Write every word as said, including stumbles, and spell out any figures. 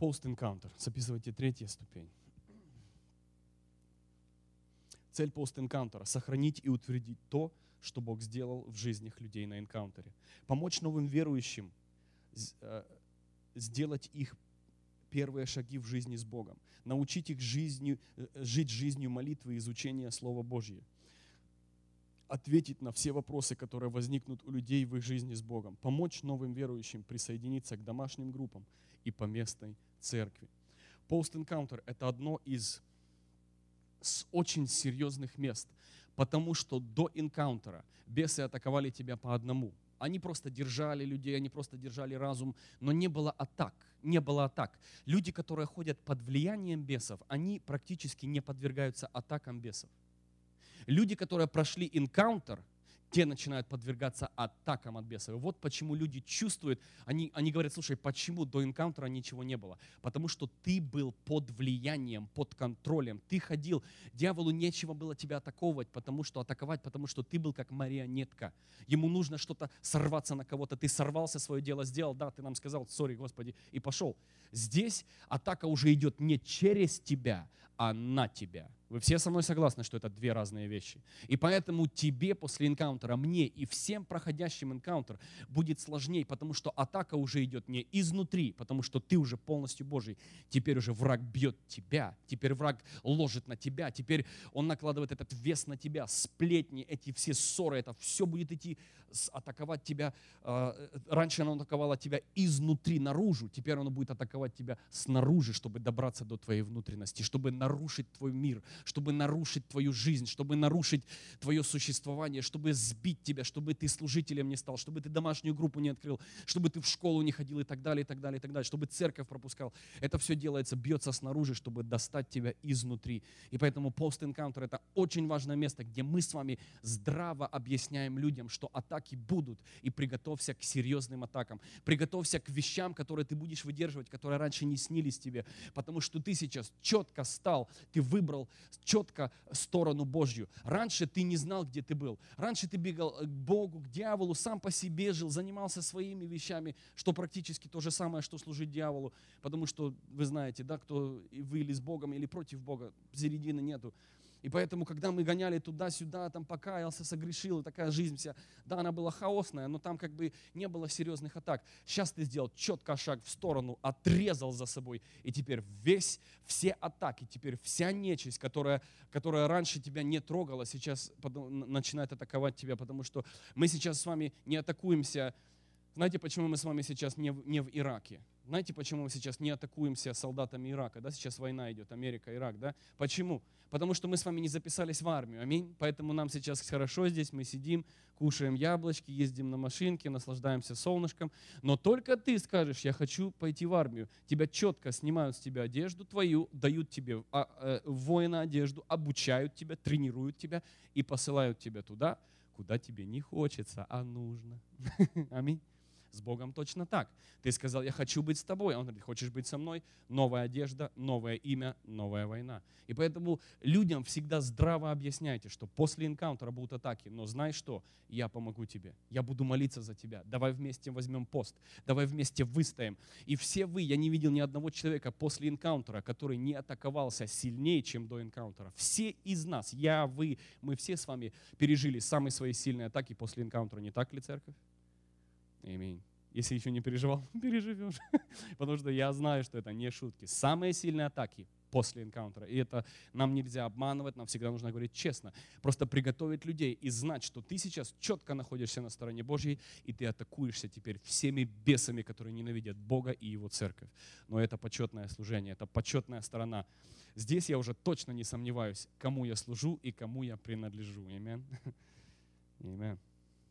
Post-encounter. Записывайте третья ступень. Цель пост-энкаунтера – сохранить и утвердить то, что Бог сделал в жизнях людей на энкаунтере. Помочь новым верующим сделать их первые шаги в жизни с Богом. Научить их жизнью, жить жизнью молитвы и изучения Слова Божьего. Ответить на все вопросы, которые возникнут у людей в их жизни с Богом. Помочь новым верующим присоединиться к домашним группам и поместной церкви. Пост-энкаунтер – это одно из с очень серьезных мест, потому что до энкаунтера бесы атаковали тебя по одному. Они просто держали людей, они просто держали разум, но не было атак, не было атак. Люди, которые ходят под влиянием бесов, они практически не подвергаются атакам бесов. Люди, которые прошли энкаунтер, те начинают подвергаться атакам от бесов. И вот почему люди чувствуют, они, они говорят, слушай, почему до энкаунтера ничего не было? Потому что ты был под влиянием, под контролем. Ты ходил, дьяволу нечего было тебя атаковать, потому что атаковать, потому что ты был как марионетка. Ему нужно что-то сорваться на кого-то. Ты сорвался, свое дело сделал, да, ты нам сказал, сори, Господи, и пошел. Здесь атака уже идет не через тебя, а на тебя. Вы все со мной согласны, что это две разные вещи. И поэтому тебе после энкаунтера, мне и всем проходящим энкаунтер будет сложнее, потому что атака уже идет не изнутри, потому что ты уже полностью Божий. Теперь уже враг бьет тебя, теперь враг ложит на тебя, теперь он накладывает этот вес на тебя, сплетни, эти все ссоры, это все будет идти, атаковать тебя. Раньше оно атаковало тебя изнутри наружу, теперь оно будет атаковать тебя снаружи, чтобы добраться до твоей внутренности, чтобы нарушить твой мир, чтобы нарушить твою жизнь, чтобы нарушить твое существование, чтобы сбить тебя, чтобы ты служителем не стал, чтобы ты домашнюю группу не открыл, чтобы ты в школу не ходил и так далее, и так далее, и так далее, чтобы церковь пропускал. Это все делается, бьется снаружи, чтобы достать тебя изнутри. И поэтому пост-энкаунтер – это очень важное место, где мы с вами здраво объясняем людям, что атаки будут, и приготовься к серьезным атакам. Приготовься к вещам, которые ты будешь выдерживать, которые раньше не снились тебе, потому что ты сейчас четко стал, ты выбрал четко сторону Божью. Раньше ты не знал, где ты был. Раньше ты бегал к Богу, к дьяволу, сам по себе жил, занимался своими вещами, что практически то же самое, что служить дьяволу. Потому что вы знаете, да, кто вы или с Богом, или против Бога, середины нету. И поэтому, когда мы гоняли туда-сюда, там покаялся, согрешил, и такая жизнь вся, да, она была хаосная, но там как бы не было серьезных атак. Сейчас ты сделал четко шаг в сторону, отрезал за собой, и теперь весь, все атаки, теперь вся нечисть, которая, которая раньше тебя не трогала, сейчас начинает атаковать тебя, потому что мы сейчас с вами не атакуемся. Знаете, почему мы с вами сейчас не в, не в Ираке? Знаете, почему мы сейчас не атакуемся солдатами Ирака? Да? Сейчас война идет, Америка, Ирак. Да? Почему? Потому что мы с вами не записались в армию. Аминь. Поэтому нам сейчас хорошо здесь, мы сидим, кушаем яблочки, ездим на машинке, наслаждаемся солнышком. Но только ты скажешь, я хочу пойти в армию. Тебя четко снимают с тебя одежду твою, дают тебе а, а, воина одежду, обучают тебя, тренируют тебя и посылают тебя туда, куда тебе не хочется, а нужно. Аминь. С Богом точно так. Ты сказал, я хочу быть с тобой. Он говорит, хочешь быть со мной? Новая одежда, новое имя, новая война. И поэтому людям всегда здраво объясняйте, что после энкаунтера будут атаки. Но знай что? Я помогу тебе. Я буду молиться за тебя. Давай вместе возьмем пост. Давай вместе выстоим. И все вы, я не видел ни одного человека после энкаунтера, который не атаковался сильнее, чем до энкаунтера. Все из нас, я, вы, мы все с вами пережили самые свои сильные атаки после энкаунтера. Не так ли, церковь? Аминь. Если еще не переживал, переживешь. Потому что я знаю, что это не шутки. Самые сильные атаки после энкаунтера. И это нам нельзя обманывать, нам всегда нужно говорить честно. Просто приготовить людей и знать, что ты сейчас четко находишься на стороне Божьей, и ты атакуешься теперь всеми бесами, которые ненавидят Бога и Его церковь. Но это почетное служение, это почетная сторона. Здесь я уже точно не сомневаюсь, кому я служу и кому я принадлежу. Аминь. Аминь.